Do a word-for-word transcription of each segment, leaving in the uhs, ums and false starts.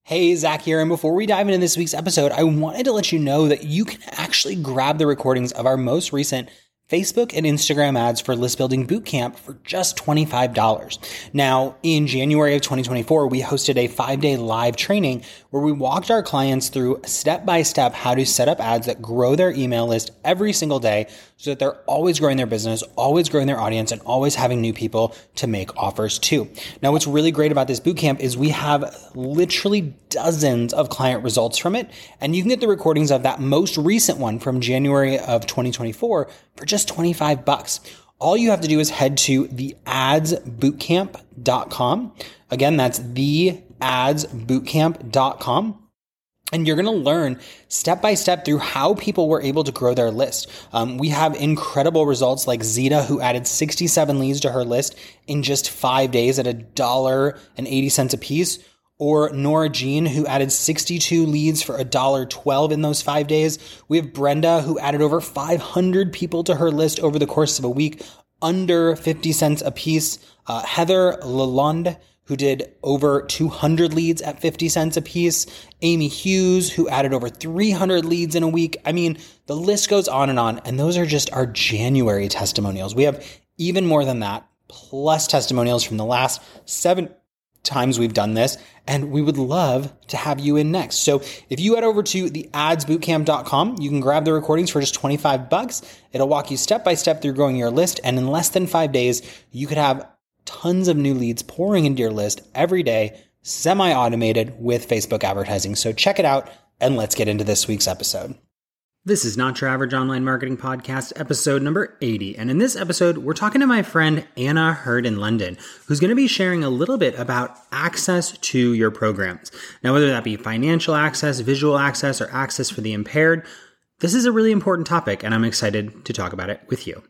Hey, Zach here, and before we dive into this week's episode, I wanted to let you know that you can actually grab the recordings of our most recent Facebook and Instagram ads for List Building Bootcamp for just twenty-five dollars. Now, in January of twenty twenty-four, we hosted a five-day live training where we walked our clients through step-by-step how to set up ads that grow their email list every single day so that they're always growing their business, always growing their audience, and always having new people to make offers to. Now, what's really great about this bootcamp is we have literally dozens of client results from it, and you can get the recordings of that most recent one from January of twenty twenty-four for just twenty-five bucks. All you have to do is head to the ads bootcamp dot com. Again, that's the ads bootcamp dot com. And you're going to learn step by step through how people were able to grow their list. Um, we have incredible results like Zeta, who added sixty-seven leads to her list in just five days at a dollar and eighty cents a piece. Or Nora Jean, who added sixty-two leads for one dollar and twelve cents in those five days. We have Brenda, who added over five hundred people to her list over the course of a week, under fifty cents a piece. Uh, Heather Lalonde, who did over two hundred leads at fifty cents a piece. Amy Hughes, who added over three hundred leads in a week. I mean, the list goes on and on. And those are just our January testimonials. We have even more than that, plus testimonials from the last seven times we've done this, and we would love to have you in next. So if you head over to the ads bootcamp dot com, you can grab the recordings for just twenty-five bucks. It'll walk you step by step through growing your list, and in less than five days, you could have tons of new leads pouring into your list every day, semi-automated with Facebook advertising. So check it out, and let's get into this week's episode. This is Not Your Average Online Marketing Podcast, episode number eighty. And in this episode, we're talking to my friend Anna Hurd in London, who's going to be sharing a little bit about access to your programs. Now, whether that be financial access, visual access, or access for the impaired, this is a really important topic, and I'm excited to talk about it with you.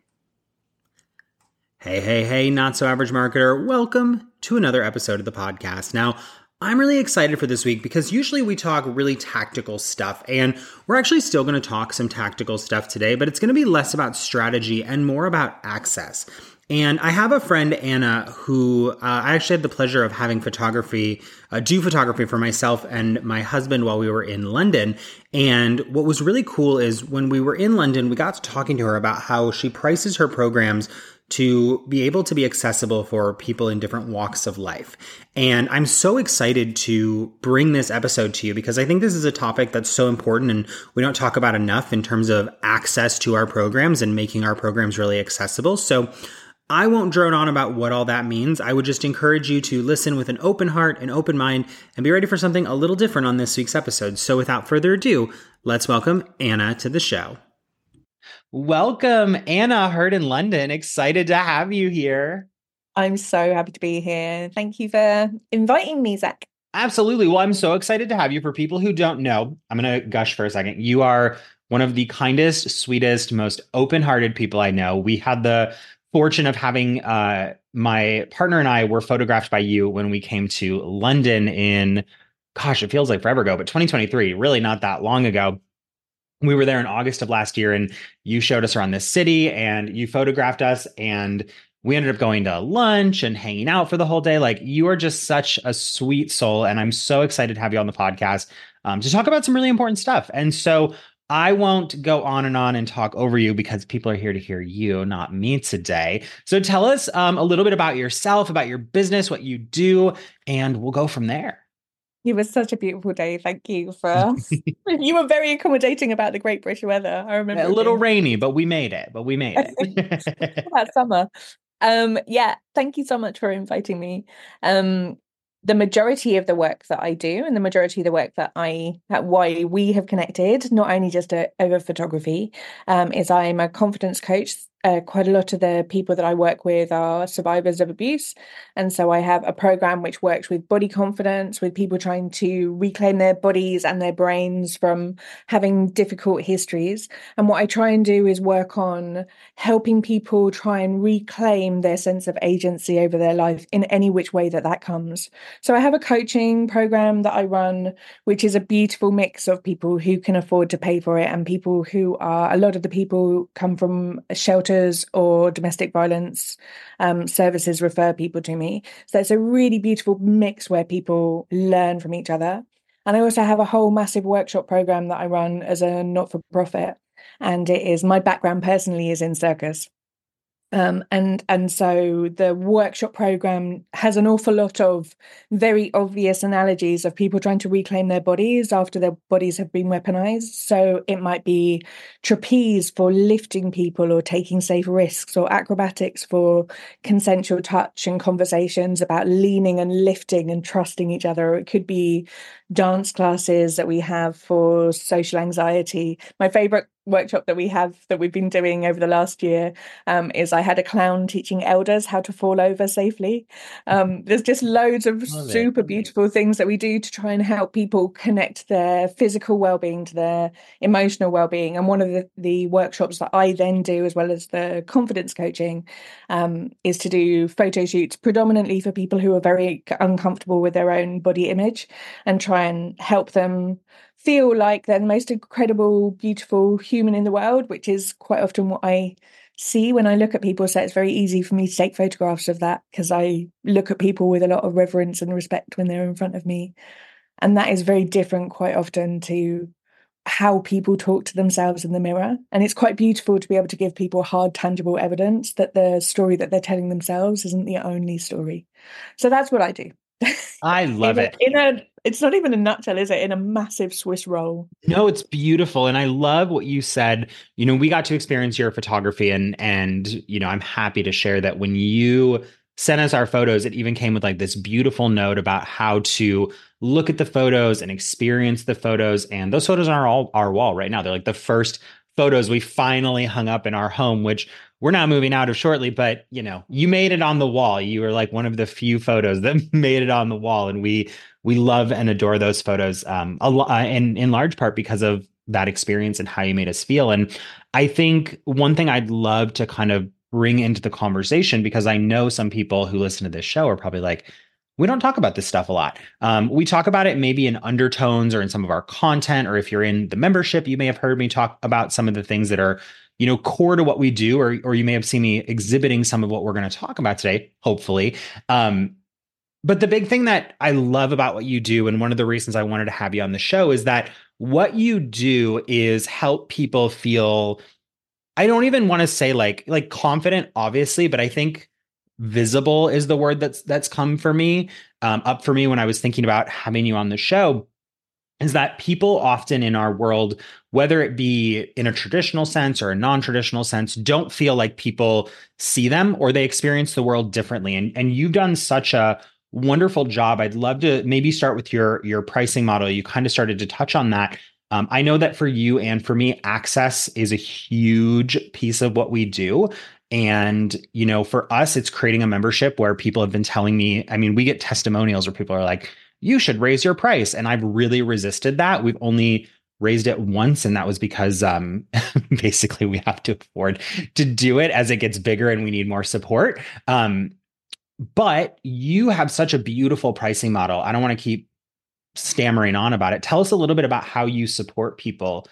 Hey, hey, hey, Not So Average Marketer. Welcome to another episode of the podcast. Now, I'm really excited for this week because usually we talk really tactical stuff, and we're actually still going to talk some tactical stuff today, but it's going to be less about strategy and more about access. And I have a friend, Anna, who uh, I actually had the pleasure of having photography, uh, do photography for myself and my husband while we were in London. And what was really cool is when we were in London, we got to talking to her about how she prices her programs to be able to be accessible for people in different walks of life. And I'm so excited to bring this episode to you because I think this is a topic that's so important and we don't talk about enough in terms of access to our programs and making our programs really accessible. So I won't drone on about what all that means. I would just encourage you to listen with an open heart, an open mind, and be ready for something a little different on this week's episode. So without further ado, let's welcome Anna to the show. Welcome, Anna Hurd in London. Excited to have you here. I'm so happy to be here. Thank you for inviting me, Zach. Absolutely. Well, I'm so excited to have you. For people who don't know, I'm going to gush for a second. You are one of the kindest, sweetest, most open-hearted people I know. We had the fortune of having uh, my partner and I were photographed by you when we came to London in, gosh, it feels like forever ago, but twenty twenty-three, really not that long ago. We were there in August of last year and you showed us around this city and you photographed us and we ended up going to lunch and hanging out for the whole day. Like, you are just such a sweet soul. And I'm so excited to have you on the podcast um, to talk about some really important stuff. And so I won't go on and on and talk over you because people are here to hear you, not me today. So tell us um, a little bit about yourself, about your business, what you do, and we'll go from there. It was such a beautiful day. Thank you for, you were very accommodating about the great British weather. I remember a little rainy, but we made it, but we made it. That summer. Um, yeah, thank you so much for inviting me. Um, the majority of the work that I do and the majority of the work that I, that why we have connected, not only just uh, over photography, um, is I'm a confidence coach. Uh, quite a lot of the people that I work with are survivors of abuse. And so I have a program which works with body confidence, with people trying to reclaim their bodies and their brains from having difficult histories. And what I try and do is work on helping people try and reclaim their sense of agency over their life in any which way that that comes. So I have a coaching program that I run, which is a beautiful mix of people who can afford to pay for it and people who are, a lot of the people come from shelters or domestic violence um, services refer people to me. So it's a really beautiful mix where people learn from each other. And I also have a whole massive workshop program that I run as a not-for-profit. And it is my background personally is in circus. Um, and and so the workshop program has an awful lot of very obvious analogies of people trying to reclaim their bodies after their bodies have been weaponized. So it might be trapeze for lifting people or taking safe risks, or acrobatics for consensual touch and conversations about leaning and lifting and trusting each other. Or it could be dance classes that we have for social anxiety. My favorite workshop that we have that we've been doing over the last year um, is I had a clown teaching elders how to fall over safely. Um, there's just loads of Love super it. beautiful things that we do to try and help people connect their physical well-being to their emotional well-being. And one of the, the workshops that I then do, as well as the confidence coaching, um, is to do photo shoots predominantly for people who are very uncomfortable with their own body image, and try and help them feel like they're the most incredible, beautiful human in the world, which is quite often what I see when I look at people. So it's very easy for me to take photographs of that, because I look at people with a lot of reverence and respect when they're in front of me. And that is very different quite often to how people talk to themselves in the mirror. And it's quite beautiful to be able to give people hard, tangible evidence that the story that they're telling themselves isn't the only story. So that's what I do. I love in a, it. in a, it's not even a nutshell, is it? In a massive Swiss roll. No, it's beautiful. And I love what you said. You know, we got to experience your photography, and and you know, I'm happy to share that when you sent us our photos, it even came with like this beautiful note about how to look at the photos and experience the photos. And those photos are all our wall right now. They're like the first photos we finally hung up in our home, which we're now moving out of shortly, but you know, you made it on the wall. You were like one of the few photos that made it on the wall. And we we love and adore those photos, um, a lot, and in large part because of that experience and how you made us feel. And I think one thing I'd love to kind of bring into the conversation, because I know some people who listen to this show are probably like, we don't talk about this stuff a lot. Um, we talk about it maybe in undertones or in some of our content, or if you're in the membership, you may have heard me talk about some of the things that are, you know, core to what we do, or or you may have seen me exhibiting some of what we're going to talk about today, hopefully. Um, but the big thing that I love about what you do, and one of the reasons I wanted to have you on the show, is that what you do is help people feel, I don't even want to say like like confident, obviously, but I think visible is the word that's that's come for me, um, up for me when I was thinking about having you on the show. Is that people often in our world, whether it be in a traditional sense or a non-traditional sense, don't feel like people see them, or they experience the world differently. And, and you've done such a wonderful job. I'd love to maybe start with your, your pricing model. You kind of started to touch on that. Um, I know that for you and for me, access is a huge piece of what we do. And, you know, for us, it's creating a membership where people have been telling me, I mean, we get testimonials where people are like, you should raise your price. And I've really resisted that. We've only raised it once, and that was because um, basically we have to afford to do it as it gets bigger and we need more support. Um, but you have such a beautiful pricing model. I don't want to keep stammering on about it. Tell us a little bit about how you support people.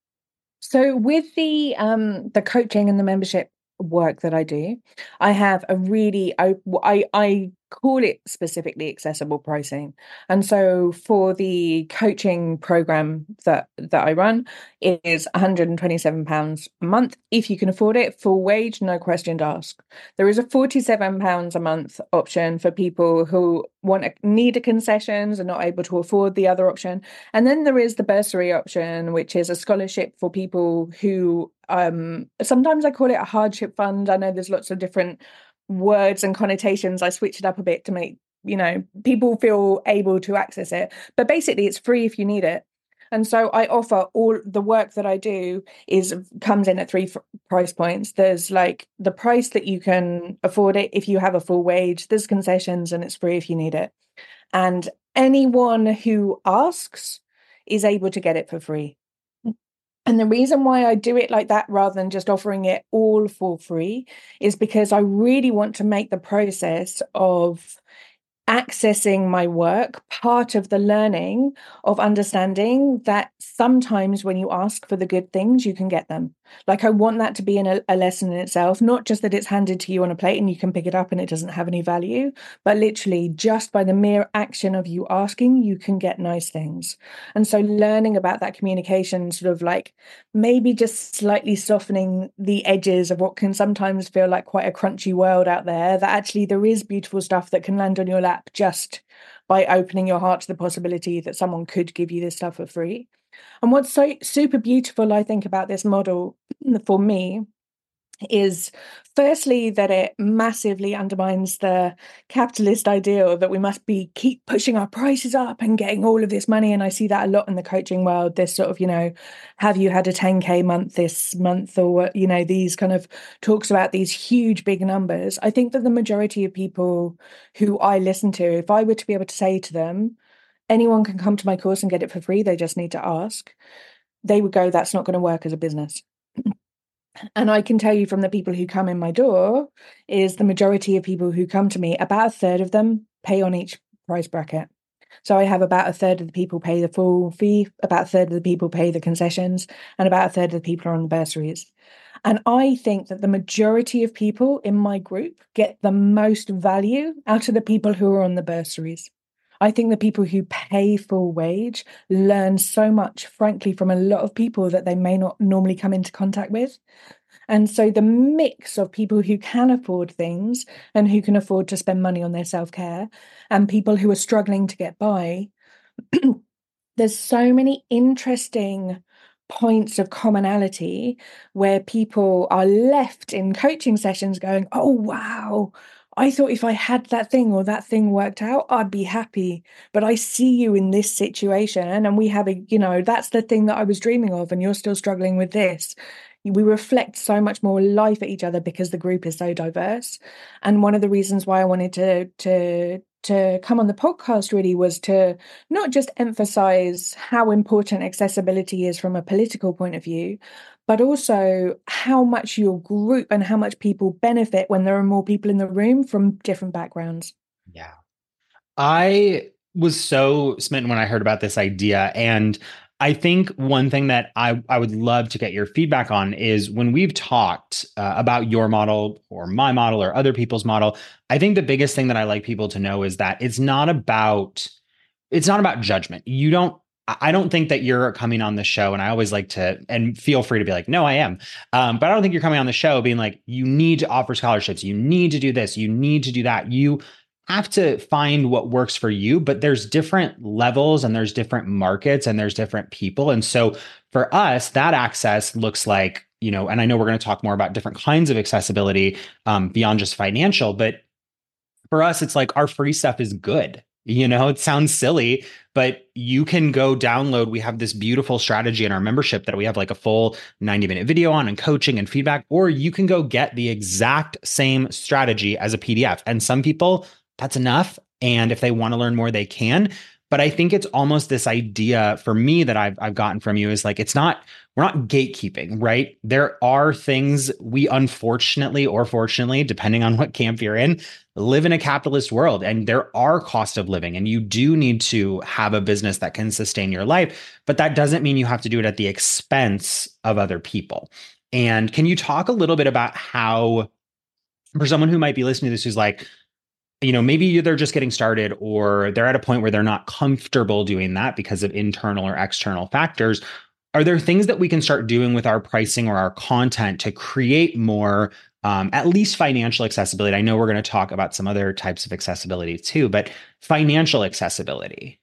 So with the um the coaching and the membership work that I do, I have a really I I, I call it specifically accessible pricing. And so for the coaching program that that I run, it is one hundred twenty-seven pounds a month if you can afford it, full wage, no questions asked. There is a forty-seven pounds a month option for people who want a, need a concessions and not able to afford the other option. And then there is the bursary option, which is a scholarship for people who um sometimes I call it a hardship fund. I know there's lots of different words and connotations. I switch it up a bit to make, you know, people feel able to access it. But basically it's free if you need it. And so I offer all the work that I do is comes in at three f- price points. There's like the price that you can afford it if you have a full wage. There's concessions, and it's free if you need it. And anyone who asks is able to get it for free. And the reason why I do it like that rather than just offering it all for free is because I really want to make the process of accessing my work part of the learning of understanding that sometimes when you ask for the good things, you can get them. Like, I want that to be in a, a lesson in itself, not just that it's handed to you on a plate and you can pick it up and it doesn't have any value, but literally just by the mere action of you asking, you can get nice things. And so learning about that communication, sort of like maybe just slightly softening the edges of what can sometimes feel like quite a crunchy world out there, that actually there is beautiful stuff that can land on your lap just by opening your heart to the possibility that someone could give you this stuff for free. And what's so super beautiful, I think, about this model for me is firstly that it massively undermines the capitalist ideal that we must be keep pushing our prices up and getting all of this money. And I see that a lot in the coaching world, this sort of, you know, have you had a ten K month this month, or, you know, these kind of talks about these huge big numbers. I think that the majority of people who I listen to, if I were to be able to say to them, anyone can come to my course and get it for free, they just need to ask, they would go, that's not going to work as a business. And I can tell you from the people who come in my door is the majority of people who come to me, about a third of them pay on each price bracket. So I have about a third of the people pay the full fee, about a third of the people pay the concessions, and about a third of the people are on the bursaries. And I think that the majority of people in my group get the most value out of the people who are on the bursaries. I think the people who pay full wage learn so much, frankly, from a lot of people that they may not normally come into contact with. And so the mix of people who can afford things and who can afford to spend money on their self-care and people who are struggling to get by, there's so many interesting points of commonality where people are left in coaching sessions going, oh, wow, I thought if I had that thing or that thing worked out, I'd be happy. But I see you in this situation and we have a, you know, that's the thing that I was dreaming of and you're still struggling with this. We reflect so much more life at each other because the group is so diverse. And one of the reasons why I wanted to, to, to come on the podcast really was to not just emphasize how important accessibility is from a political point of view, but also how much your group and how much people benefit when there are more people in the room from different backgrounds. Yeah. I was so smitten when I heard about this idea. And I think one thing that I, I would love to get your feedback on is when we've talked uh, about your model or my model or other people's model, I think the biggest thing that I like people to know is that it's not about, it's not about judgment. You don't, I don't think that you're coming on the show, and I always like to, and feel free to be like, no, I am. Um, but I don't think you're coming on the show being like, you need to offer scholarships. You need to do this. You need to do that. You have to find what works for you, but there's different levels and there's different markets and there's different people. And so for us, that access looks like, you know, and I know we're going to talk more about different kinds of accessibility um, beyond just financial, but for us, it's like our free stuff is good. You know, it sounds silly, but you can go download. We have this beautiful strategy in our membership that we have like a full ninety minute video on and coaching and feedback, or you can go get the exact same strategy as a P D F. And some people, that's enough. And if they want to learn more, they can. But I think it's almost this idea for me that I've, I've gotten from you is like, it's not, we're not gatekeeping, right? There are things we unfortunately or fortunately, depending on what camp you're in, live in a capitalist world, and there are cost of living, and you do need to have a business that can sustain your life, but that doesn't mean you have to do it at the expense of other people. And can you talk a little bit about how, for someone who might be listening to this, who's like, you know, maybe they're just getting started or they're at a point where they're not comfortable doing that because of internal or external factors. Are there things that we can start doing with our pricing or our content to create more, um, at least financial accessibility? I know we're going to talk about some other types of accessibility too, but financial accessibility.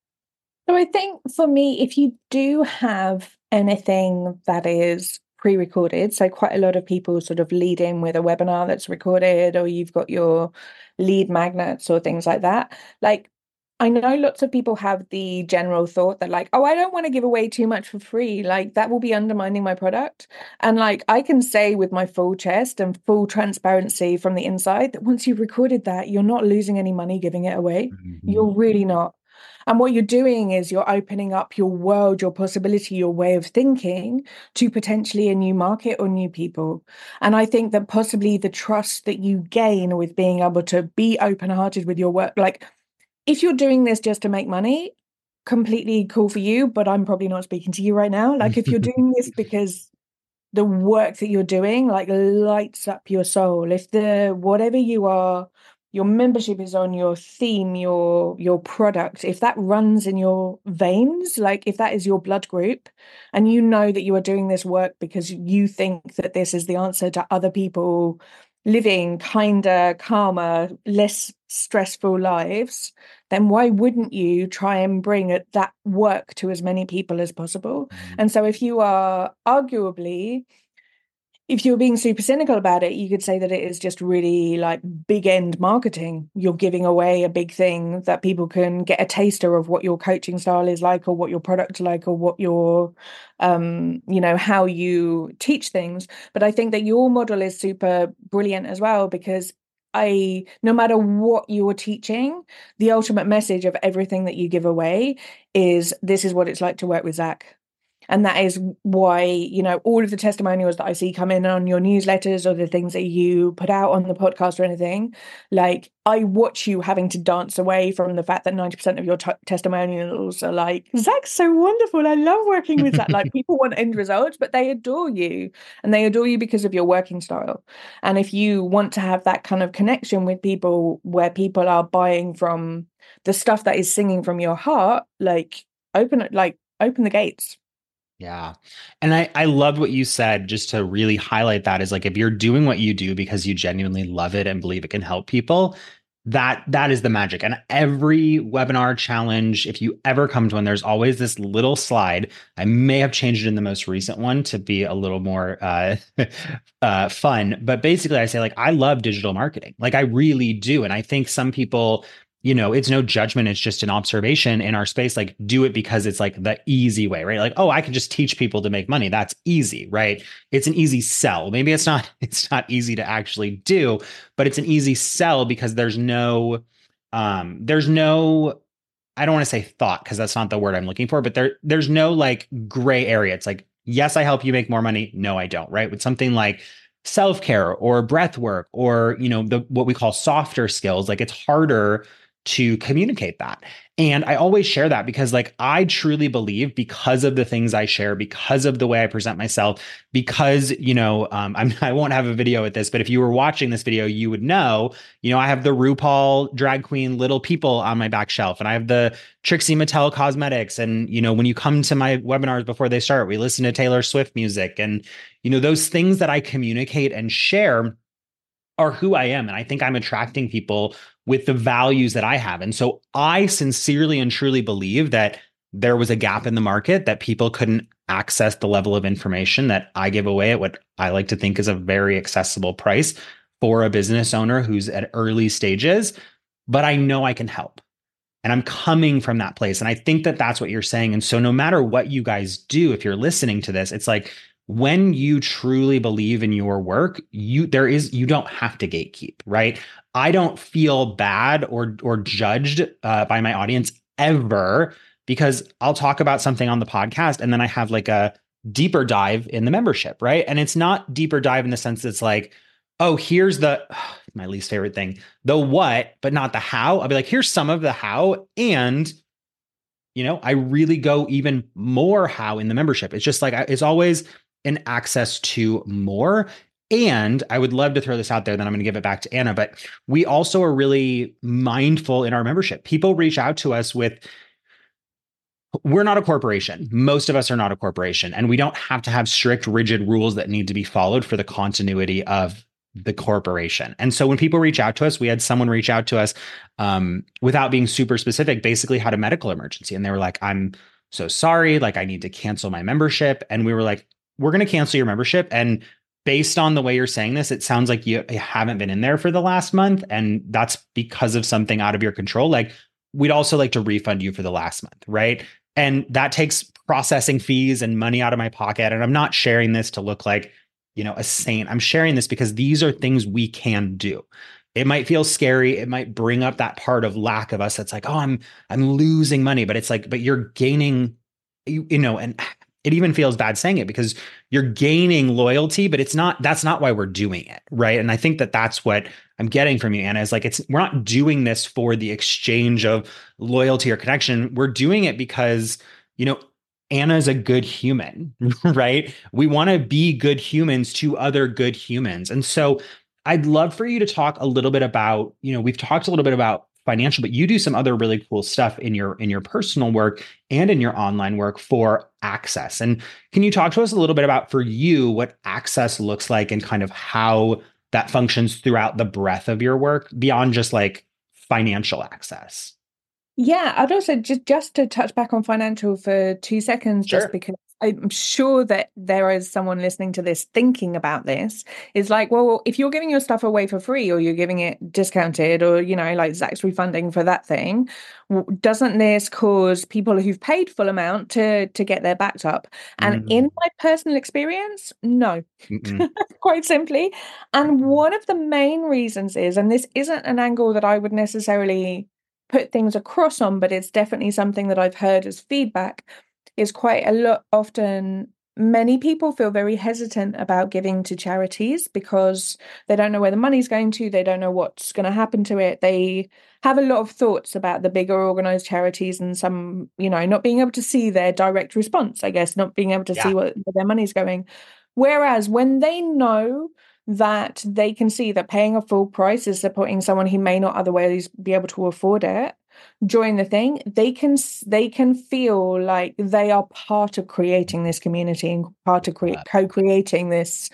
So I think for me, if you do have anything that is pre-recorded, so quite a lot of people sort of lead in with a webinar that's recorded, or you've got your lead magnets or things like that. Like, I know lots of people have the general thought that like, oh, I don't want to give away too much for free. Like that will be undermining my product. And like, I can say with my full chest and full transparency from the inside that once you've recorded that, you're not losing any money giving it away. Mm-hmm. You're really not. And what you're doing is you're opening up your world, your possibility, your way of thinking to potentially a new market or new people. And I think that possibly the trust that you gain with being able to be open-hearted with your work, like if you're doing this just to make money, completely cool for you, but I'm probably not speaking to you right now. Like if you're doing this because the work that you're doing like lights up your soul, if the whatever you are, your membership is on, your theme, your your product, if that runs in your veins, like if that is your blood group, and you know that you are doing this work because you think that this is the answer to other people living kinder, calmer, less stressful lives, then why wouldn't you try and bring it, that work to as many people as possible? Mm-hmm. And so if you are arguably, if you're being super cynical about it, you could say that it is just really like big end marketing. You're giving away a big thing that people can get a taster of what your coaching style is like, or what your product is like, or what your, um, you know, how you teach things. But I think that your model is super brilliant as well, because I, no matter what you're teaching, the ultimate message of everything that you give away is this is what it's like to work with Zach. And that is why, you know, all of the testimonials that I see come in on your newsletters or the things that you put out on the podcast or anything, like I watch you having to dance away from the fact that ninety percent of your t- testimonials are like, Zach's so wonderful. I love working with Zach. Like people want end results, but they adore you, and they adore you because of your working style. And if you want to have that kind of connection with people where people are buying from the stuff that is singing from your heart, like open it, like open the gates. Yeah. And I, I loved what you said, just to really highlight that, is like, if you're doing what you do because you genuinely love it and believe it can help people, that that is the magic. And every webinar challenge, if you ever come to one, there's always this little slide. I may have changed it in the most recent one to be a little more uh, uh, fun. But basically I say, like, I love digital marketing. Like I really do. And I think some people, you know, it's no judgment. It's just an observation in our space. Like, do it because it's like the easy way, right? Like, oh, I can just teach people to make money. That's easy, right? It's an easy sell. Maybe it's not, it's not easy to actually do, but it's an easy sell because there's no, um, there's no, I don't want to say thought, because that's not the word I'm looking for, but there, there's no like gray area. It's like, yes, I help you make more money. No, I don't, right? With something like self-care or breath work, or, you know, the, what we call softer skills, like it's harder to communicate that. And I always share that because, like, I truly believe, because of the things I share, because of the way I present myself, because, you know, um, I'm, I won't have a video with this, but if you were watching this video, you would know, you know, I have the RuPaul drag queen Little People on my back shelf, and I have the Trixie Mattel cosmetics. And, you know, when you come to my webinars before they start, we listen to Taylor Swift music, and, you know, those things that I communicate and share are who I am. And I think I'm attracting people with the values that I have. And so I sincerely and truly believe that there was a gap in the market, that people couldn't access the level of information that I give away at what I like to think is a very accessible price for a business owner who's at early stages. But I know I can help. And I'm coming from that place. And I think that that's what you're saying. And so no matter what you guys do, if you're listening to this, it's like, when you truly believe in your work, you there is you don't have to gatekeep, right? I don't feel bad or or judged uh, by my audience ever, because I'll talk about something on the podcast and then I have like a deeper dive in the membership, right? And it's not deeper dive in the sense that's like, oh, here's the my least favorite thing, the what, but not the how. I'll be like, here's some of the how, and you know, I really go even more how in the membership. It's just like it's always an access to more. And I would love to throw this out there, then I'm going to give it back to Anna, but we also are really mindful in our membership. People reach out to us with, we're not a corporation. Most of us are not a corporation, and we don't have to have strict, rigid rules that need to be followed for the continuity of the corporation. And so when people reach out to us, we had someone reach out to us um, without being super specific, basically had a medical emergency. And they were like, I'm so sorry, like I need to cancel my membership. And we were like, we're going to cancel your membership. And based on the way you're saying this, it sounds like you haven't been in there for the last month. And that's because of something out of your control. Like, we'd also like to refund you for the last month, right? And that takes processing fees and money out of my pocket. And I'm not sharing this to look like, you know, a saint. I'm sharing this because these are things we can do. it might feel scary. It might bring up that part of lack of us that's like, oh, I'm I'm losing money, but it's like, but you're gaining, you, you know, and it even feels bad saying it because you're gaining loyalty, but it's not, that's not why we're doing it. Right. And I think that that's what I'm getting from you, Anna, is like, it's, we're not doing this for the exchange of loyalty or connection. We're doing it because, you know, Anna's a good human, right? We want to be good humans to other good humans. And so I'd love for you to talk a little bit about, you know, we've talked a little bit about financial, but you do some other really cool stuff in your in your personal work and in your online work for Access. And can you talk to us a little bit about for you what Access looks like and kind of how that functions throughout the breadth of your work beyond just like financial access? Yeah, I'd also just just to touch back on financial for two seconds, just Sure. because I'm sure that there is someone listening to this thinking about this. Is like, well, if you're giving your stuff away for free or you're giving it discounted or, you know, like Zach's refunding for that thing, w- doesn't this cause people who've paid full amount to to get their backs up? And in Mm, my personal experience, no, mm-mm. quite simply. And one of the main reasons is, and this isn't an angle that I would necessarily put things across on, but it's definitely something that I've heard as feedback, is quite a lot often many people feel very hesitant about giving to charities because they don't know where the money's going to, they don't know what's going to happen to it. They have a lot of thoughts about the bigger organized charities and some, you know, not being able to see their direct response, I guess, not being able to Yeah. see what, where their money's going. Whereas when they know that they can see that paying a full price is supporting someone who may not otherwise be able to afford it, join the thing, they can they can feel like they are part of creating this community and part of cre- Uh, co-creating this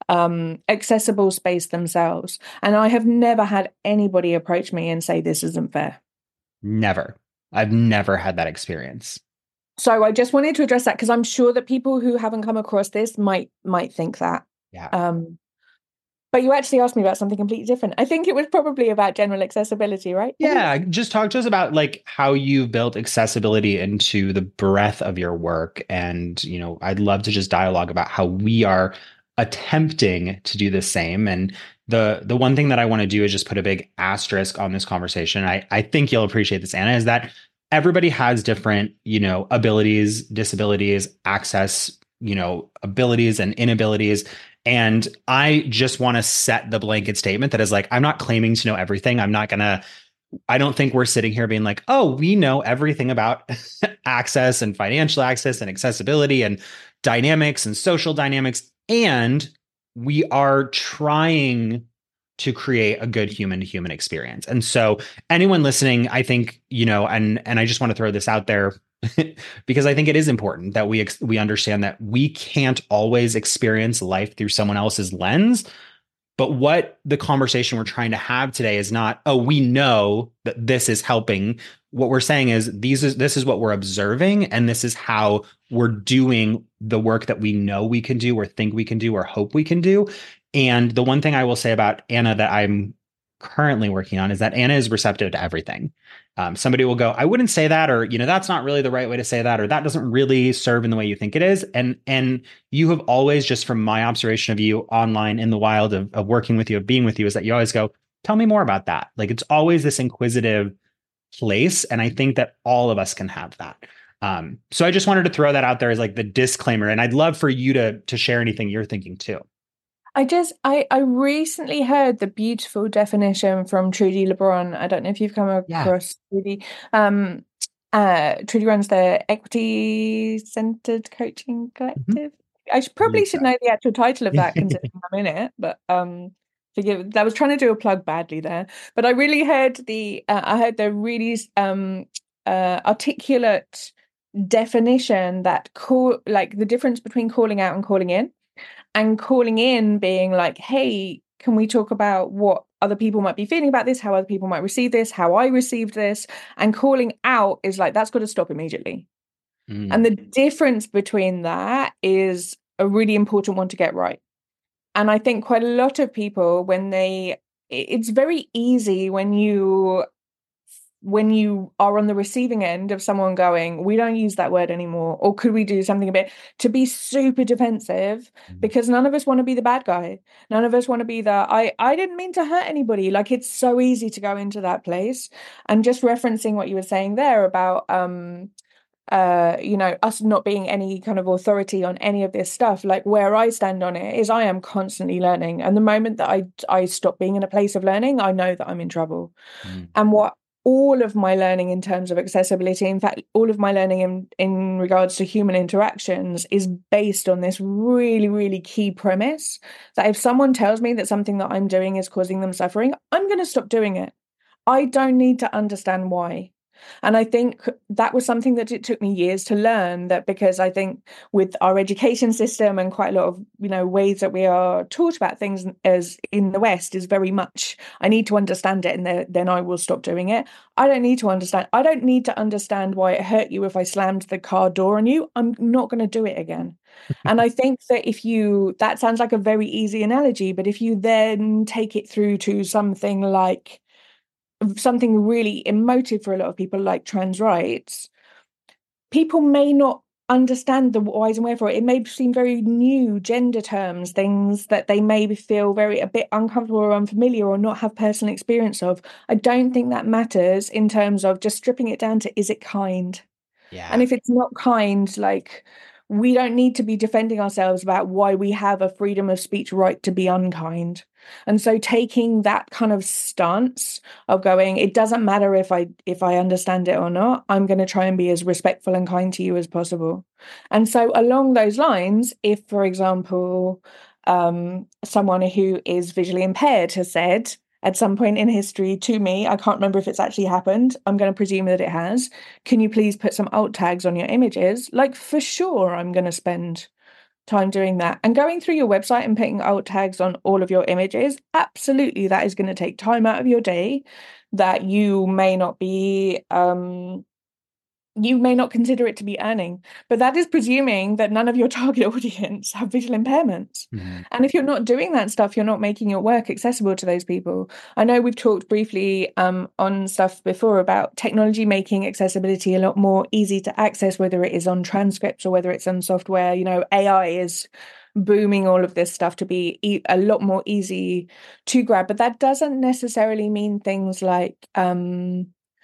um accessible space themselves. And I have never had anybody approach me and say this isn't fair. Never. I've never had that experience. So I just wanted to address that because I'm sure that people who haven't come across this might might think that. Yeah. um But you actually asked me about something completely different. I think it was probably about general accessibility, right? Yeah, just talk to us about like how you've built accessibility into the breadth of your work. And, you know, I'd love to just dialogue about how we are attempting to do the same. And the the one thing that I want to do is just put a big asterisk on this conversation. I, I think you'll appreciate this, Anna, is that everybody has different, you know, abilities, disabilities, access, you know, abilities and inabilities. And I just want to set the blanket statement that is like, I'm not claiming to know everything. I'm not going to I don't think we're sitting here being like, oh, we know everything about access and financial access and accessibility and dynamics and social dynamics. And we are trying to create a good human to human experience. And so anyone listening, I think, you know, and and I just want to throw this out there because I think it is important that we ex- we understand that we can't always experience life through someone else's lens. But what the conversation we're trying to have today is not, oh, we know that this is helping. What we're saying is these is this is what we're observing, and this is how we're doing the work that we know we can do, or think we can do, or hope we can do. And the one thing I will say about Anna that I'm currently working on is that Anna is receptive to everything. Um, somebody will go, I wouldn't say that, or you know, that's not really the right way to say that, or that doesn't really serve in the way you think it is. And and you have always, just from my observation of you online in the wild of, of working with you, of being with you, is that you always go, tell me more about that. Like it's always this inquisitive place. And I think that all of us can have that. Um, so I just wanted to throw that out there as like the disclaimer. And I'd love for you to to share anything you're thinking too. I just I I recently heard the beautiful definition from Trudy LeBron. I don't know if you've come Yeah. across Trudy. Um, uh, Trudy runs the Equity Centered Coaching Mhm. Collective. I should, I believe probably should know the actual title of that so. considering I'm in it, but um, forgive. I was trying to do a plug badly there, but I really heard the uh, I heard the really um uh articulate definition that call like the difference between calling out and calling in, and calling in being like, hey, can we talk about what other people might be feeling about this, how other people might receive this, how I received this? And calling out is like, that's got to stop immediately. And Mm, the difference between that is a really important one to get right. And I think quite a lot of people, when they, it's very easy when you when you are on the receiving end of someone going, we don't use that word anymore, or could we do something a bit, to be super defensive, because none of us want to be the bad guy. None of us want to be the, I, I didn't mean to hurt anybody. Like, it's so easy to go into that place. And just referencing what you were saying there about, um, uh, you know, us not being any kind of authority on any of this stuff, like where I stand on it is I am constantly learning. And the moment that I, I stop being in a place of learning, I know that I'm in trouble. Mm. And what all of my learning in terms of accessibility, in fact, all of my learning in, in regards to human interactions is based on this really, really key premise that if someone tells me that something that I'm doing is causing them suffering, I'm going to stop doing it. I don't need to understand why. And I think that was something that it took me years to learn, that because I think with our education system and quite a lot of, you know, ways that we are taught about things as in the West is very much, I need to understand it and then, then I will stop doing it. I don't need to understand. I don't need to understand why it hurt you if I slammed the car door on you. I'm not going to do it again. And I think that if you, that sounds like a very easy analogy, but if you then take it through to something like, something really emotive for a lot of people like trans rights, people may not understand the whys and wherefore. It may seem very new, gender terms, things that they may feel very a bit uncomfortable or unfamiliar or not have personal experience of. I don't think that matters in terms of just stripping it down to, is it kind? Yeah. And if it's not kind, like, we don't need to be defending ourselves about why we have a freedom of speech right to be unkind. And so taking that kind of stance of going, it doesn't matter if I if I understand it or not, I'm going to try and be as respectful and kind to you as possible. And so along those lines, if, for example, um, someone who is visually impaired has said at some point in history to me, I can't remember if it's actually happened, I'm going to presume that it has, can you please put some alt tags on your images? Like, for sure, I'm going to spend time doing that. And going through your website and putting alt tags on all of your images, absolutely, that is going to take time out of your day that you may not be um you may not consider it to be earning, but that is presuming that none of your target audience have visual impairments. Mm-hmm. And if you're not doing that stuff, you're not making your work accessible to those people. I know we've talked briefly um, on stuff before about technology making accessibility a lot more easy to access, whether it is on transcripts or whether it's on software. You know, A I is booming all of this stuff to be e- a lot more easy to grab, but that doesn't necessarily mean things like um,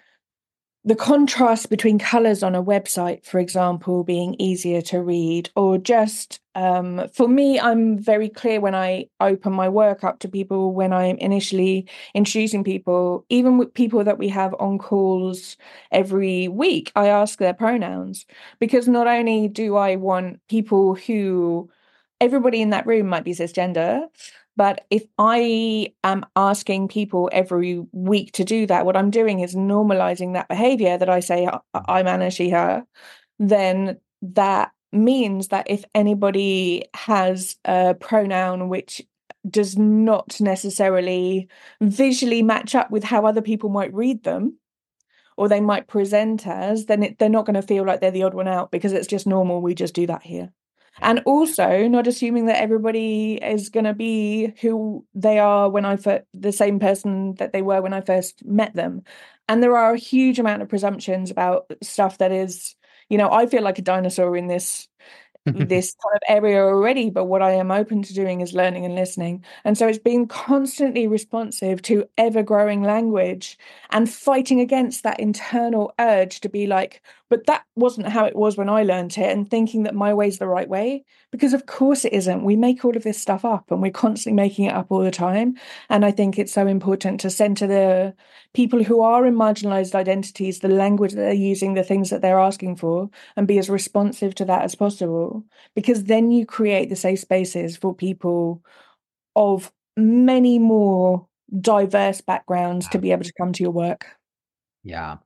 the contrast between colours on a website, for example, being easier to read, or just, um, for me, I'm very clear when I open my work up to people, when I'm initially introducing people, even with people that we have on calls every week, I ask their pronouns, because not only do I want people who, everybody in that room might be cisgender, but if I am asking people every week to do that, what I'm doing is normalizing that behavior that I say, I'm Anna, she, her, then that means that if anybody has a pronoun which does not necessarily visually match up with how other people might read them, or they might present as, then it, they're not going to feel like they're the odd one out, because it's just normal. We just do that here. And also not assuming that everybody is going to be who they are when I first, the same person that they were when I first met them. And there are a huge amount of presumptions about stuff that is, you know, I feel like a dinosaur in this this kind of area already, but what I am open to doing is learning and listening. And so it's being constantly responsive to ever-growing language and fighting against that internal urge to be like, but that wasn't how it was when I learned it, and thinking that my way's the right way, because of course it isn't. We make all of this stuff up and we're constantly making it up all the time. And I think it's so important to center the people who are in marginalized identities, the language that they're using, the things that they're asking for, and be as responsive to that as possible, because then you create the safe spaces for people of many more diverse backgrounds to be able to come to your work. Yeah.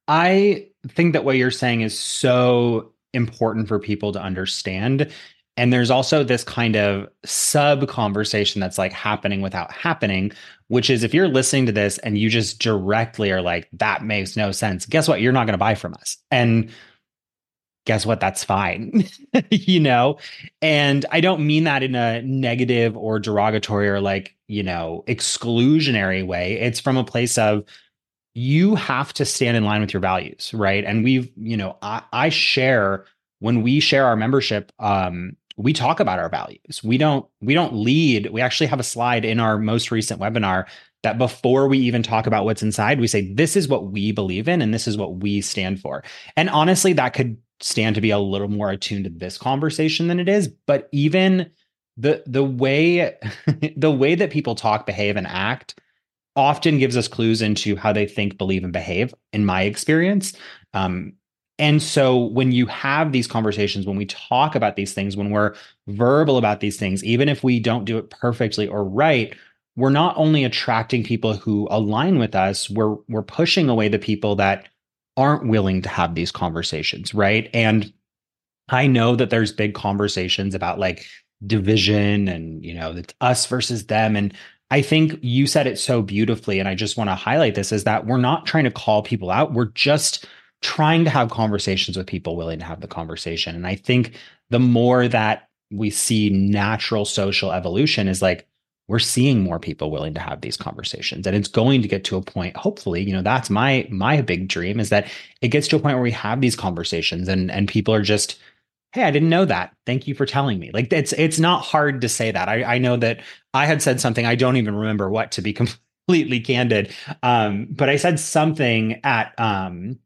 I think that what you're saying is so important for people to understand. And there's also this kind of sub conversation that's like happening without happening, which is if you're listening to this and you just directly are like, that makes no sense, guess what? You're not going to buy from us. And guess what? That's fine. You know? And I don't mean that in a negative or derogatory or like, you know, exclusionary way. It's from a place of, you have to stand in line with your values, right? And we've, you know, I, I share when we share our membership, um, we talk about our values. We don't, we don't lead. We actually have a slide in our most recent webinar that before we even talk about what's inside, we say, this is what we believe in and this is what we stand for. And honestly, that could stand to be a little more attuned to this conversation than it is. But even the the way the way that people talk, behave, and act often gives us clues into how they think, believe, and behave, in my experience. Um, and so when you have these conversations, when we talk about these things, when we're verbal about these things, even if we don't do it perfectly or right, we're not only attracting people who align with us, we're we're pushing away the people that aren't willing to have these conversations, right? And I know that there's big conversations about like division and, you know, it's us versus them. And I think you said it so beautifully. And I just want to highlight this is that we're not trying to call people out. We're just trying to have conversations with people willing to have the conversation. And I think the more that we see natural social evolution is like, we're seeing more people willing to have these conversations. And it's going to get to a point, hopefully, you know, that's my my big dream is that it gets to a point where we have these conversations and and people are just, hey, I didn't know that. Thank you for telling me. Like it's it's not hard to say that. I, I know that I had said something, I don't even remember what, to be completely candid. Um, but I said something at um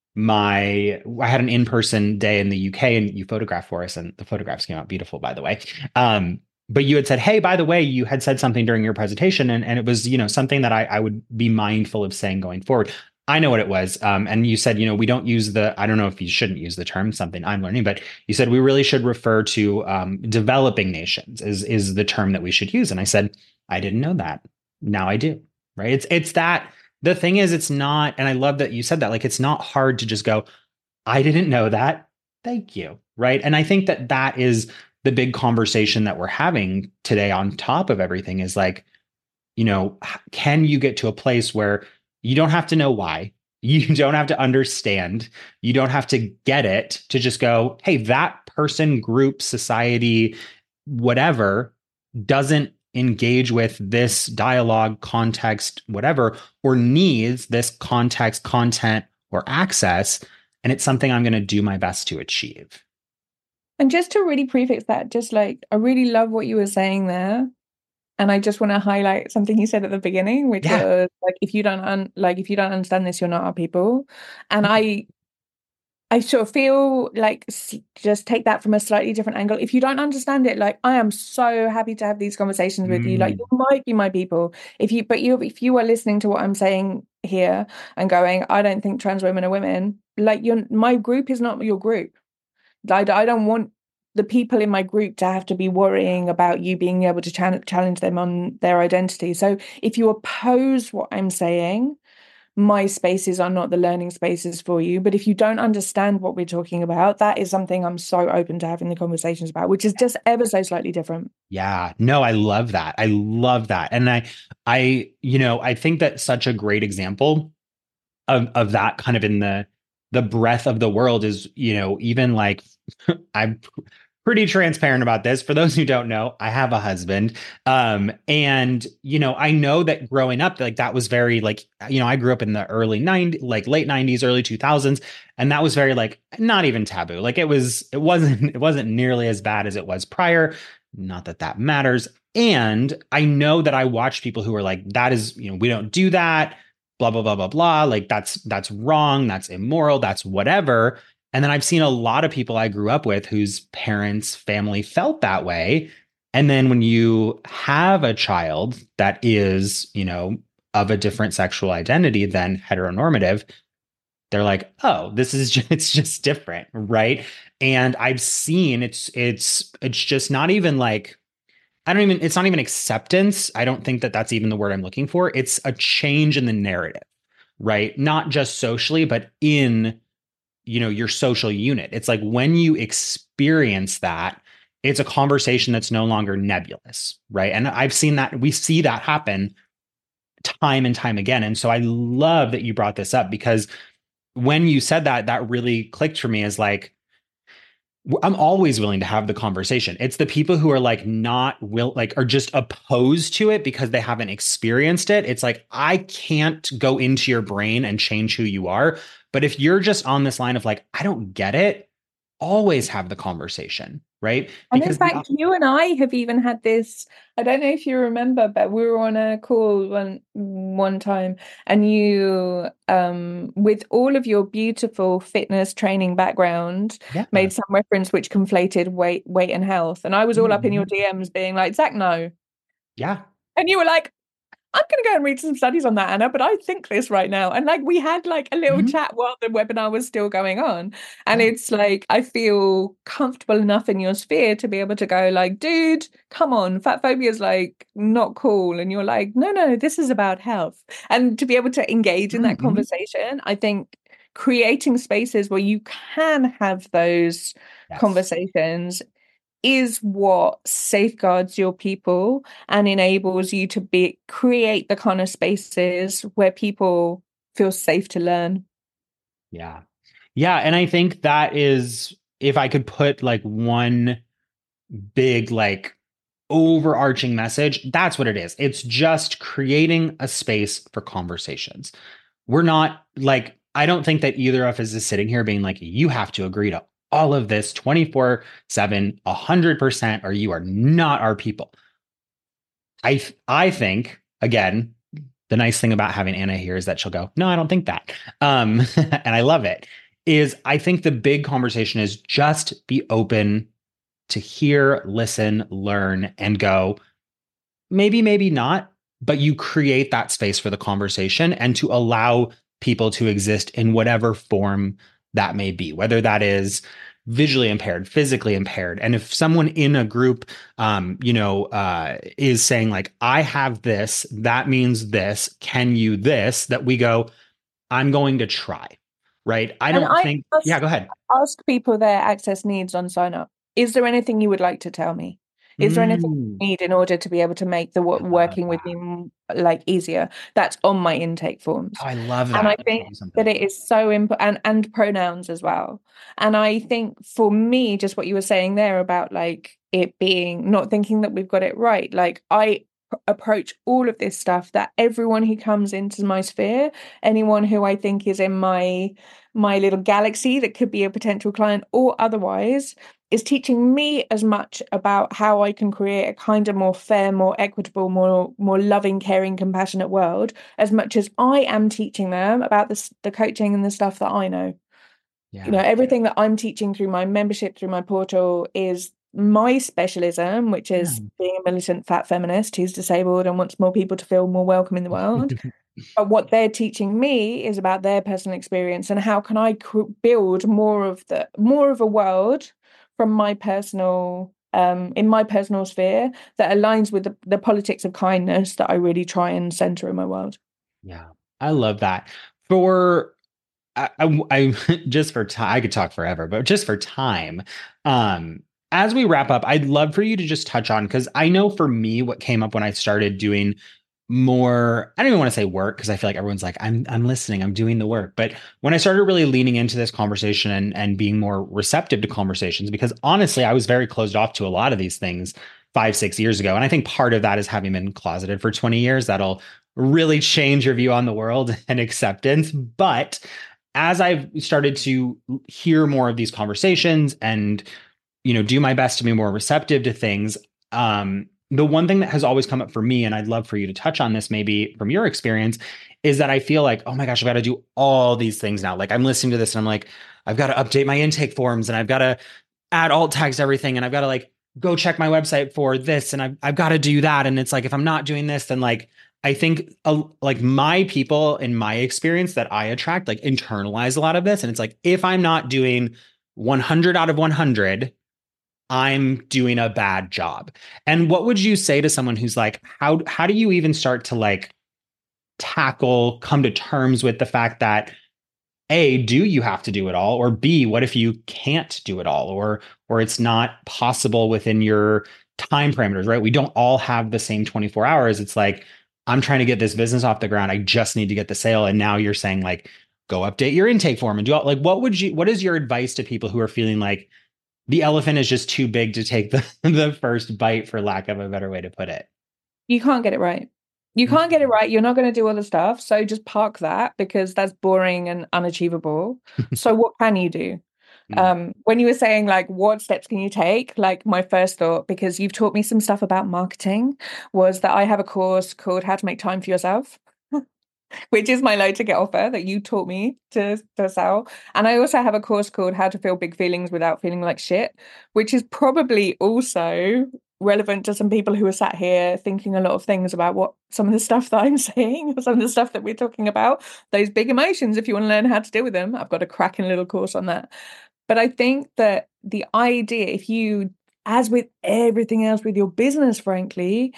my I had an in-person day in the U K and you photographed for us and the photographs came out beautiful, by the way. Um, but you had said, hey, by the way, you had said something during your presentation and, and it was, you know, something that I, I would be mindful of saying going forward. I know what it was. Um, and you said, you know, we don't use the, I don't know if you shouldn't use the term, something I'm learning, but you said we really should refer to um, developing nations is, is the term that we should use. And I said, I didn't know that. Now I do, right? It's, it's that the thing is, it's not, and I love that you said that, like, it's not hard to just go, I didn't know that. Thank you. Right. And I think that that is the big conversation that we're having today on top of everything is like, you know, can you get to a place where you don't have to know why, you don't have to understand, you don't have to get it to just go, hey, that person, group, society, whatever, doesn't engage with this dialogue, context, whatever, or needs this context, content, or access. And it's something I'm going to do my best to achieve. And just to really prefix that, just like, I really love what you were saying there. And I just want to highlight something you said at the beginning, which yeah. was like, if you don't un- like, if you don't understand this, you're not our people. And I, I sort of feel like just take that from a slightly different angle. If you don't understand it, like I am so happy to have these conversations with mm. you. Like you might be my people. If you, but you, if you are listening to what I'm saying here and going, I don't think trans women are women. Like you're, my group is not your group. I, I don't want the people in my group to have to be worrying about you being able to ch- challenge them on their identity. So if you oppose what I'm saying, my spaces are not the learning spaces for you. But if you don't understand what we're talking about, that is something I'm so open to having the conversations about, which is just ever so slightly different. Yeah, no, I love that. I love that. And I, I, you know, I think that's such a great example of, of that kind of in the, the breadth of the world is, you know, even like I'm pretty transparent about this. For those who don't know, I have a husband. Um, and, you know, I know that growing up, like that was very like, you know, I grew up in the early nineties, like late nineties, early two thousands. And that was very like, not even taboo. Like it was, it wasn't, it wasn't nearly as bad as it was prior. Not that that matters. And I know that I watched people who were like, that is, you know, we don't do that, blah, blah, blah, blah, blah. Like that's, that's wrong. That's immoral. That's whatever. And then I've seen a lot of people I grew up with whose parents, family felt that way. And then when you have a child that is, you know, of a different sexual identity than heteronormative, they're like, oh, this is just, it's just different, right? And I've seen it's it's it's just not even like, I don't even, it's not even acceptance. I don't think that that's even the word I'm looking for. It's a change in the narrative, right? Not just socially, but in, you know, your social unit. It's like when you experience that, it's a conversation that's no longer nebulous, right? And I've seen that, we see that happen time and time again. And so I love that you brought this up because when you said that, that really clicked for me as like, I'm always willing to have the conversation. It's the people who are like not will like are just opposed to it because they haven't experienced it. It's like I can't go into your brain and change who you are. But if you're just on this line of like, I don't get it, always have the conversation, right? And in Because the fact, you and I have even had this. I don't know if you remember, but we were on a call one one time, and you, um, with all of your beautiful fitness training background, yeah. made some reference which conflated weight, weight and health. And I was all up in your Mhm. D Ms being like, Zach, no. Yeah. And you were like, I'm going to go and read some studies on that, Anna, but I think this right now. And like we had like a little Mhm. chat while the webinar was still going on. And Yeah. it's like, I feel comfortable enough in your sphere to be able to go like, dude, come on, fat phobia is like not cool. And you're like, no, no, this is about health. And to be able to engage in that Mhm. conversation, I think creating spaces where you can have those Yes. conversations is what safeguards your people and enables you to be create the kind of spaces where people feel safe to learn. Yeah. Yeah. And I think that is, if I could put like one big, like overarching message, that's what it is. It's just creating a space for conversations. We're not like, I don't think that either of us is sitting here being like, you have to agree to all of this twenty-four seven, one hundred percent, or you are not our people. I, I think, again, the nice thing about having Anna here is that she'll go, no, I don't think that. Um, and I love it. Is I think the big conversation is just be open to hear, listen, learn, and go, maybe, maybe not, but you create that space for the conversation and to allow people to exist in whatever form that may be, whether that is visually impaired, physically impaired. And if someone in a group, um, you know, uh, is saying like, I have this, that means this, can you this, that we go, I'm going to try, right? I And don't I think, ask, yeah, go ahead. ask people their access needs on sign up. Is there anything you would like to tell me? Is there anything Mm, you need in order to be able to make the wo- I love working with that. me like easier? That's on my intake forms. Oh, I love And I that. think Tell me something. that it is so important, and, and pronouns as well. And I think for me, just what you were saying there about like it being not thinking that we've got it right, like I p- approach all of this stuff that everyone who comes into my sphere, anyone who I think is in my my little galaxy that could be a potential client or otherwise, is teaching me as much about how I can create a kind of more fair, more equitable, more more loving, caring, compassionate world, as much as I am teaching them about the the coaching and the stuff that I know. You know, Yeah. everything that I'm teaching through my membership, through my portal, is my specialism, which is Yeah. being a militant fat feminist who's disabled and wants more people to feel more welcome in the world. But what they're teaching me is about their personal experience and how can I cr- build more of the more of a world from my personal um in my personal sphere that aligns with the, the politics of kindness that I really try and center in my world. Yeah. I love that. For I, I, I just for time, I could talk forever, but just for time, um, as we wrap up, I'd love for you to just touch on, because I know for me, what came up when I started doing more, I don't even want to say work, because I feel like everyone's like, I'm I'm listening, I'm doing the work. But when I started really leaning into this conversation and and being more receptive to conversations, because honestly, I was very closed off to a lot of these things five, six years ago. And I think part of that is having been closeted for twenty years. That'll really change your view on the world and acceptance. But as I've started to hear more of these conversations and, you know, do my best to be more receptive to things, um, the one thing that has always come up for me, and I'd love for you to touch on this maybe from your experience, is that I feel like, oh my gosh, I've got to do all these things now. Like I'm listening to this and I'm like, I've got to update my intake forms and I've got to add alt tags to everything and I've got to like go check my website for this and I've, I've got to do that. And it's like, if I'm not doing this, then like, I think uh, like my people in my experience that I attract, like internalize a lot of this. And it's like, if I'm not doing one hundred out of one hundred, I'm doing a bad job. And what would you say to someone who's like, how, how do you even start to like tackle, come to terms with the fact that A, do you have to do it all? Or B, what if you can't do it all? Or or it's not possible within your time parameters, right? We don't all have the same twenty-four hours. It's like, I'm trying to get this business off the ground. I just need to get the sale. And now you're saying like, go update your intake form and do all like what would you what is your advice to people who are feeling like The elephant is just too big to take the, the first bite, for lack of a better way to put it. You can't get it right. You can't get it right. You're not going to do all the stuff. So just park that because that's boring and unachievable. So what can you do? Um, when you were saying like, what steps can you take? Like my first thought, because you've taught me some stuff about marketing, was that I have a course called How to Make Time for Yourself, which is my low ticket offer that you taught me to, to sell. And I also have a course called How to Feel Big Feelings Without Feeling Like Shit, which is probably also relevant to some people who are sat here thinking a lot of things about what some of the stuff that I'm saying, or some of the stuff that we're talking about, those big emotions. If you want to learn how to deal with them, I've got a cracking little course on that. But I think that the idea, if you, as with everything else with your business, frankly,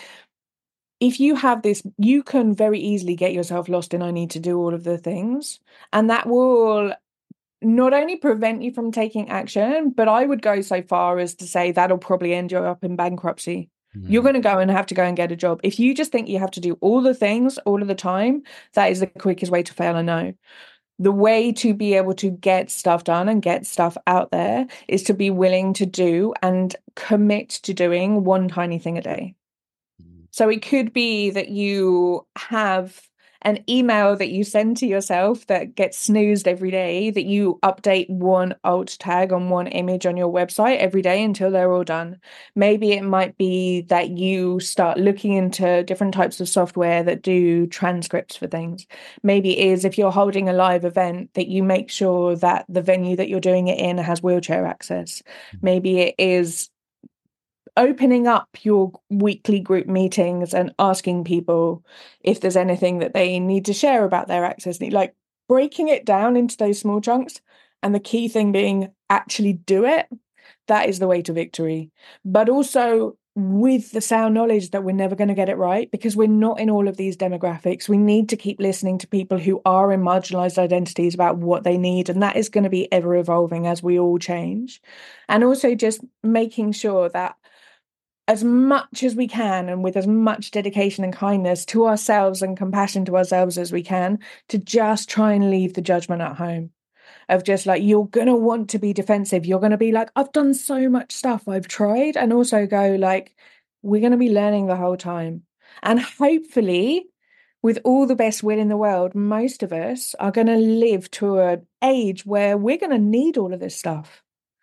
if you have this, you can very easily get yourself lost in, I need to do all of the things. And that will not only prevent you from taking action, but I would go so far as to say that'll probably end you up in bankruptcy. Mm. You're going to go and have to go and get a job. If you just think you have to do all the things all of the time, that is the quickest way to fail, I know. The way to be able to get stuff done and get stuff out there is to be willing to do and commit to doing one tiny thing a day. So it could be that you have an email that you send to yourself that gets snoozed every day, that you update one alt tag on one image on your website every day until they're all done. Maybe it might be that you start looking into different types of software that do transcripts for things. Maybe it is if you're holding a live event that you make sure that the venue that you're doing it in has wheelchair access. Maybe it is opening up your weekly group meetings and asking people if there's anything that they need to share about their access need, like breaking it down into those small chunks. And the key thing being actually do it. That is the way to victory. But also with the sound knowledge that we're never going to get it right, because we're not in all of these demographics. We need to keep listening to people who are in marginalized identities about what they need. And that is going to be ever evolving as we all change. And also just making sure that as much as we can and with as much dedication and kindness to ourselves and compassion to ourselves as we can, to just try and leave the judgment at home of just like, you're going to want to be defensive. You're going to be like, I've done so much stuff, I've tried. And also go like, we're going to be learning the whole time. And hopefully with all the best will in the world, most of us are going to live to an age where we're going to need all of this stuff.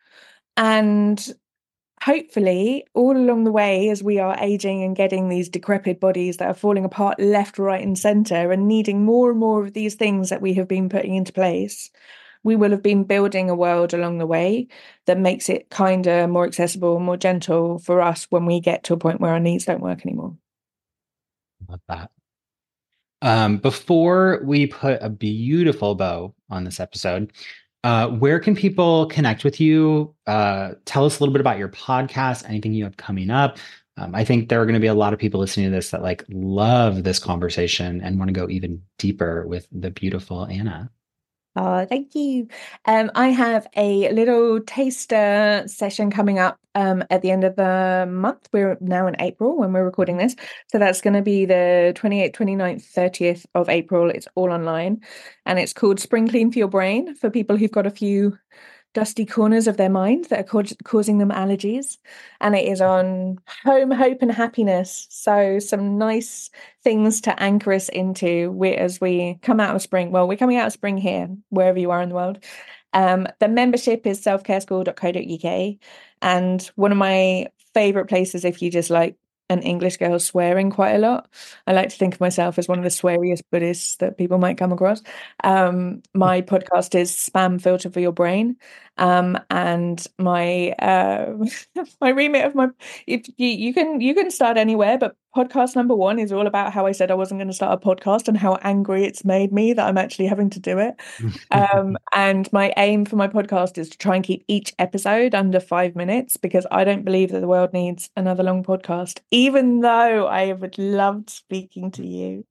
And hopefully, all along the way, as we are aging and getting these decrepit bodies that are falling apart left, right, and centre and needing more and more of these things that we have been putting into place, we will have been building a world along the way that makes it kinder, more accessible, more gentle for us when we get to a point where our needs don't work anymore. Love that. Um, before we put a beautiful bow on this episode, Uh, where can people connect with you? Uh, tell us a little bit about your podcast, anything you have coming up. Um, I think there are going to be a lot of people listening to this that like love this conversation and want to go even deeper with the beautiful Anna. Oh, thank you. Um, I have a little taster session coming up um, at the end of the month. We're now in April when we're recording this. So that's going to be the twenty-eighth, twenty-ninth, thirtieth of April. It's all online. And it's called Spring Clean for Your Brain for people who've got a few dusty corners of their mind that are ca- causing them allergies. And it is on home, hope, and happiness. So some nice things to anchor us into we, as we come out of spring. Well, we're coming out of spring here, wherever you are in the world. Um, the membership is self care school dot co dot U K. And one of my favorite places, if you just like an English girl swearing quite a lot, I like to think of myself as one of the sweariest Buddhists that people might come across. Um, my podcast is Spam Filter for Your Brain. Um, and my uh, my remit of my if you, you can you can start anywhere, but podcast number one is all about how I said I wasn't going to start a podcast and how angry it's made me that I'm actually having to do it. Um, and my aim for my podcast is to try and keep each episode under five minutes because I don't believe that the world needs another long podcast, even though I would love speaking to you.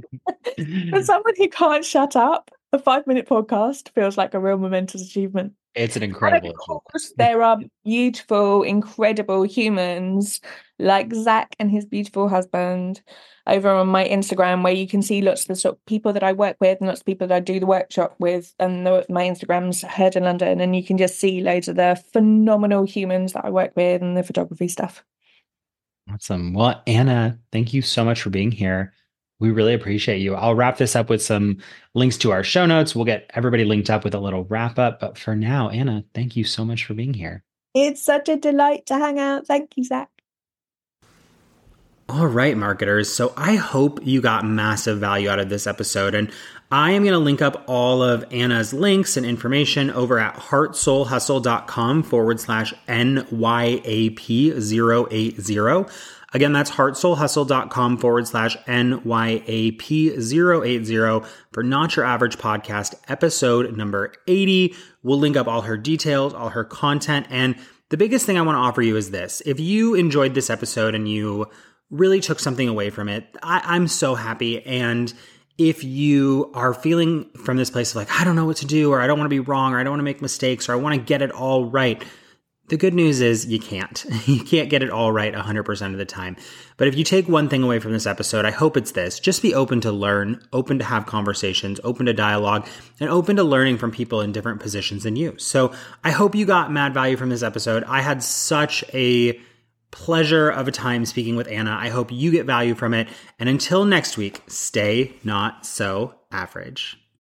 For someone who can't shut up, a five minute podcast feels like a real momentous achievement. It's an And incredible of achievement. course, there are beautiful, incredible humans like Zach and his beautiful husband over on my Instagram, where you can see lots of the sort of people that I work with and lots of people that I do the workshop with. And the, my Instagram's Heard in London, and you can just see loads of the phenomenal humans that I work with and the photography stuff. Awesome. Well, Anna, thank you so much for being here. We really appreciate you. I'll wrap this up with some links to our show notes. We'll get everybody linked up with a little wrap up. But for now, Anna, thank you so much for being here. It's such a delight to hang out. Thank you, Zach. All right, marketers. So I hope you got massive value out of this episode. And I am going to link up all of Anna's links and information over at heartsoulhustle.com forward slash NYAP zero eight zero. Again, that's heartsoulhustle.com forward slash NYAP zero eight zero for Not Your Average Podcast, episode number eighty. We'll link up all her details, all her content. And the biggest thing I want to offer you is this. If you enjoyed this episode and you really took something away from it, I, I'm so happy. And if you are feeling from this place of like, I don't know what to do, or I don't want to be wrong, or I don't want to make mistakes, or I want to get it all right, the good news is you can't. You can't get it all right one hundred percent of the time. But if you take one thing away from this episode, I hope it's this. Just be open to learn, open to have conversations, open to dialogue, and open to learning from people in different positions than you. So I hope you got mad value from this episode. I had such a pleasure of a time speaking with Anna. I hope you get value from it. And until next week, stay not so average.